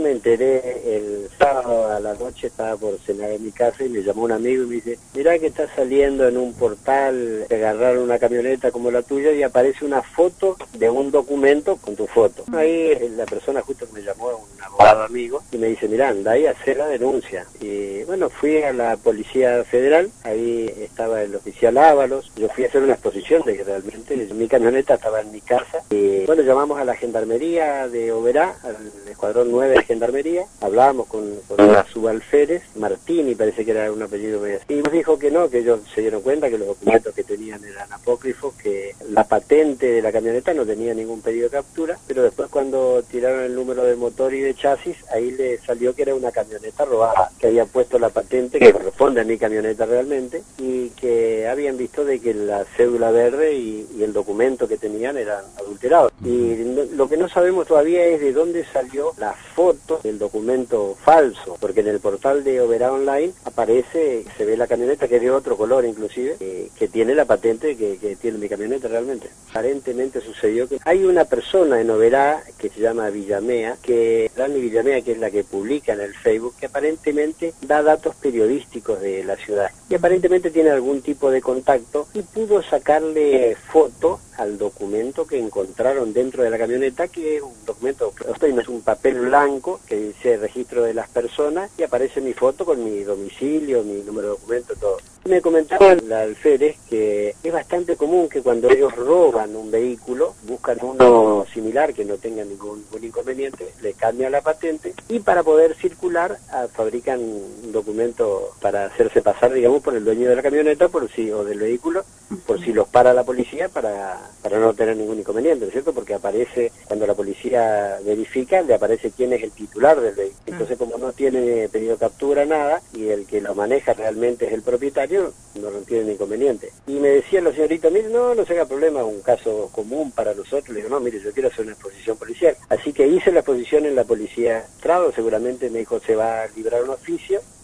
me enteré el sábado a la noche, estaba por cenar en mi casa y me llamó un amigo y me dice, mirá que está saliendo en un portal, te agarraron una camioneta como la tuya y aparece una foto de un documento con tu foto. Ahí la persona justo que me llamó, un abogado amigo, y me dice, mirá, anda ahí a hacer la denuncia. Y bueno, fui a la Policía Federal, ahí estaba el oficial Ábalos, yo fui a hacer una exposición de que realmente mi camioneta estaba en mi casa. Y bueno, llamamos a la Gendarmería de Oberá, al Escuadrón 9 de Gendarmería, hablábamos con la subalférez, Martini parece que era un apellido medio así, y nos dijo que no, que ellos se dieron cuenta que los documentos que tenían eran apócrifos, que la patente de la camioneta no tenía ningún pedido de captura, pero después cuando tiraron el número de motor y de chasis, ahí le salió que era una camioneta robada, que había puesto la patente que corresponde a mi camioneta realmente, y que habían visto de que la cédula verde y el documento que tenían eran adulterados. Y lo que no sabemos todavía es de dónde salió la foto del documento falso, porque en el portal de Oberá Online aparece, se ve la camioneta que es de otro color inclusive, que tiene la patente que tiene mi camioneta realmente. Aparentemente sucedió que hay una persona en Oberá que se llama Villamea, Dani Villamea, que es la que publica en el Facebook, que aparentemente da datos periodísticos de la ciudad y aparentemente tiene algún tipo de contacto y pudo sacarle foto al documento que encontraron dentro de la camioneta, que es un documento, no es un papel blanco que dice registro de las personas y aparece mi foto con mi domicilio, mi número de documento, todo. Me comentaba la alférez que es bastante común que cuando ellos roban un vehículo, buscan uno similar que no tenga ningún inconveniente, le cambian la patente y para poder circular fabrican un documento para hacerse pasar, digamos, por el dueño de la camioneta o del vehículo, por si los para la policía para no tener ningún inconveniente, ¿no es cierto? Porque aparece, cuando la policía verifica, le aparece quién es el titular del vehículo. Entonces, como no tiene pedido captura, nada, y el que lo maneja realmente es el propietario, no tiene inconveniente. Y me decía la señorita, mire, no se haga problema, es un caso común para nosotros. Le digo, no, mire, yo quiero hacer una exposición policial. Así que hice la exposición en la policía Trado, seguramente me dijo, se va a librar un oficio,